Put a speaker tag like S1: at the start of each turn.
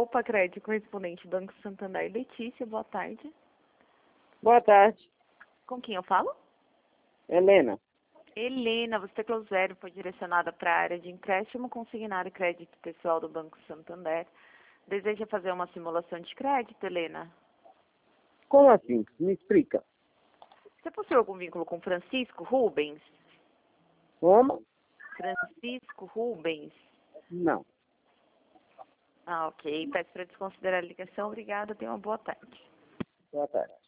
S1: Opa Crédito, correspondente Banco Santander. Letícia, boa tarde.
S2: Boa tarde,
S1: Com quem eu falo?
S2: Helena.
S1: Helena, você teclou 0, foi direcionada para a área de empréstimo consignado e crédito pessoal do Banco Santander. Deseja fazer uma simulação de crédito, Helena?
S2: Como assim? Me explica.
S1: Você possui algum vínculo com Francisco Rubens?
S2: Como?
S1: Francisco Rubens?
S2: Não.
S1: Ah, ok. Peço para desconsiderar a ligação. Obrigada. Tenha uma boa tarde.
S2: Boa tarde.